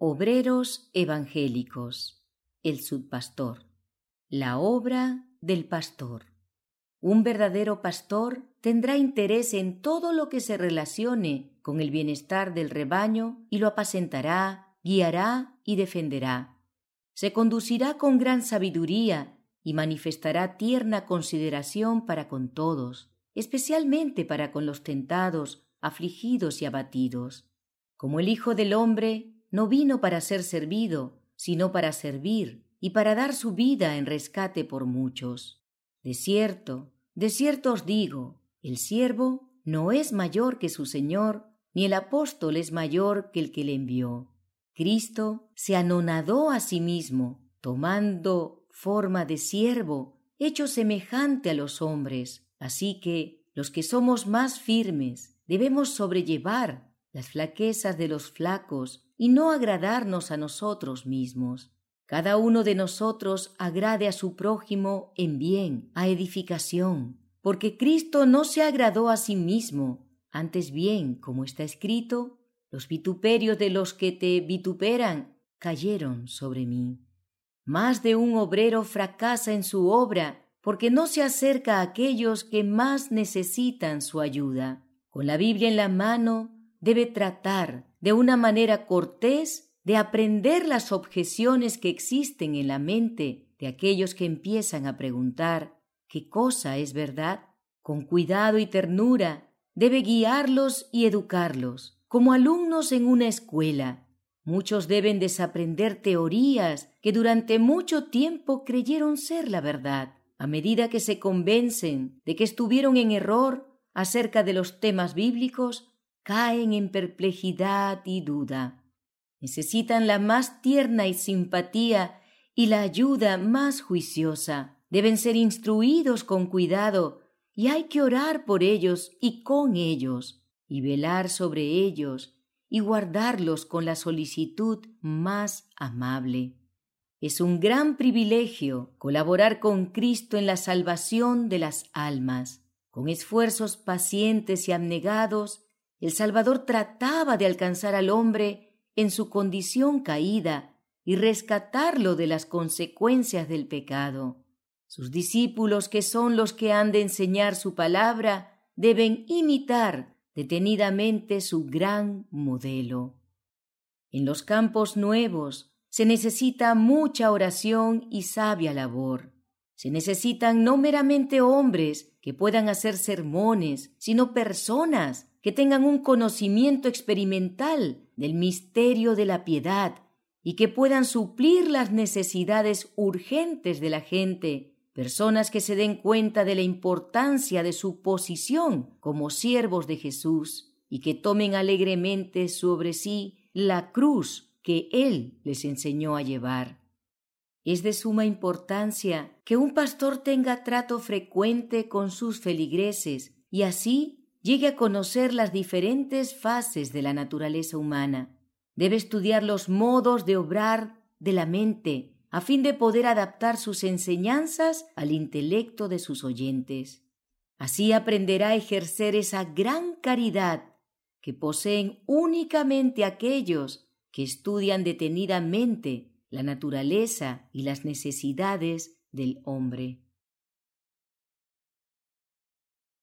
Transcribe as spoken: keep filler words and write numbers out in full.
Obreros evangélicos. El subpastor. La obra del pastor. Un verdadero pastor tendrá interés en todo lo que se relacione con el bienestar del rebaño y lo apacentará, guiará y defenderá. Se conducirá con gran sabiduría y manifestará tierna consideración para con todos, especialmente para con los tentados, afligidos y abatidos. Como el Hijo del Hombre no vino para ser servido, sino para servir y para dar su vida en rescate por muchos. De cierto, de cierto os digo, el siervo no es mayor que su Señor, ni el apóstol es mayor que el que le envió. Cristo se anonadó a sí mismo, tomando forma de siervo, hecho semejante a los hombres. Así que los que somos más firmes debemos sobrellevar las flaquezas de los flacos y no agradarnos a nosotros mismos. Cada uno de nosotros agrade a su prójimo en bien, a edificación, porque Cristo no se agradó a sí mismo, antes bien, como está escrito, los vituperios de los que te vituperan cayeron sobre mí. Más de un obrero fracasa en su obra, porque no se acerca a aquellos que más necesitan su ayuda. Con la Biblia en la mano, debe tratar de una manera cortés de aprender las objeciones que existen en la mente de aquellos que empiezan a preguntar ¿qué cosa es verdad? Con cuidado y ternura debe guiarlos y educarlos, como alumnos en una escuela. Muchos deben desaprender teorías que durante mucho tiempo creyeron ser la verdad. A medida que se convencen de que estuvieron en error acerca de los temas bíblicos, caen en perplejidad y duda. Necesitan la más tierna y simpatía y la ayuda más juiciosa. Deben ser instruidos con cuidado y hay que orar por ellos y con ellos, y velar sobre ellos y guardarlos con la solicitud más amable. Es un gran privilegio colaborar con Cristo en la salvación de las almas. Con esfuerzos pacientes y abnegados, el Salvador trataba de alcanzar al hombre en su condición caída y rescatarlo de las consecuencias del pecado. Sus discípulos, que son los que han de enseñar su palabra, deben imitar detenidamente su gran modelo. En los campos nuevos se necesita mucha oración y sabia labor. Se necesitan no meramente hombres que puedan hacer sermones, sino personas que tengan un conocimiento experimental del misterio de la piedad y que puedan suplir las necesidades urgentes de la gente, personas que se den cuenta de la importancia de su posición como siervos de Jesús y que tomen alegremente sobre sí la cruz que Él les enseñó a llevar. Es de suma importancia que un pastor tenga trato frecuente con sus feligreses y así llegue a conocer las diferentes fases de la naturaleza humana. Debe estudiar los modos de obrar de la mente, a fin de poder adaptar sus enseñanzas al intelecto de sus oyentes. Así aprenderá a ejercer esa gran caridad que poseen únicamente aquellos que estudian detenidamente la naturaleza y las necesidades del hombre.